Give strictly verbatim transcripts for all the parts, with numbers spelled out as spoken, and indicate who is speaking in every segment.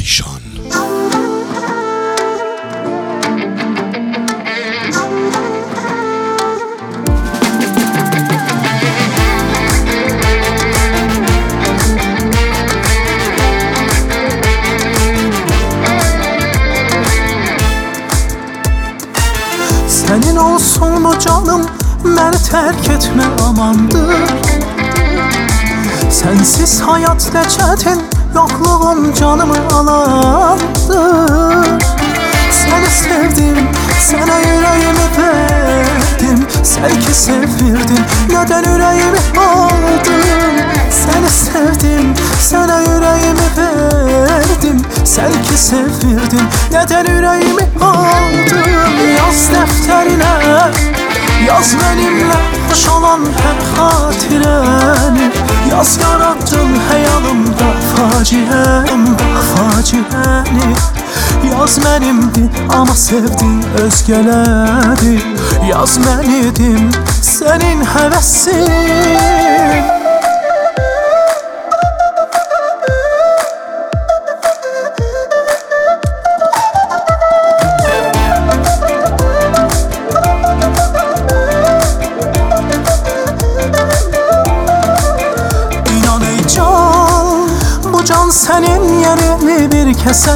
Speaker 1: Eyşan.
Speaker 2: Senin olsun o canım, beni terk etme amandır. Sensiz hayat ne çetin, yokluğun canımı alandır. Seni sevdim, sana yüreğimi verdim. Sen ki sevirdin, neden yüreğimi aldın? Seni sevdim, sana yüreğimi verdim. Sen ki sevirdin, neden yüreğimi aldın? Yaz defterine, yaz benimle hoş olan her hatireni. Yaz yarattın hayalımda facieni, facieni. Yaz benimdi ama sevdin özgeleri. Yaz ben idim senin hevesin. Can senin yerini bir kese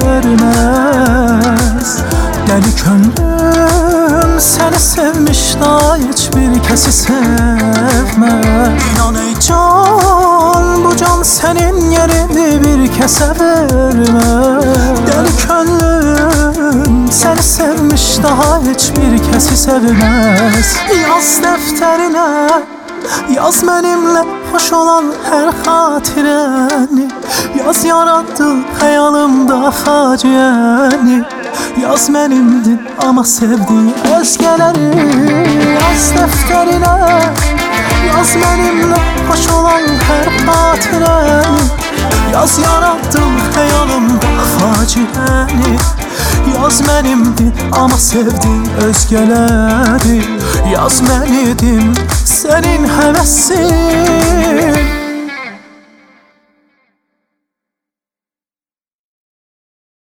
Speaker 2: vermez. Deli gönlüm seni sevmiş daha hiçbir kesi sevmez. İnan ey can, bu can senin yerini bir kese vermez. Deli gönlüm seni sevmiş daha hiçbir kesi sevmez. Yaz defterine, yaz benimle hoş olan her hatireni. Yaz yarattın hayalımda facieni. Yaz benimdin ama sevdiğin özgeleri. Yaz defterine, yaz benimle hoş olan her hatireni. Yaz yarattın hayalımda facieni. Yaz benimdin ama sevdiğin özgeleri. Yaz ben idim senin hevesin.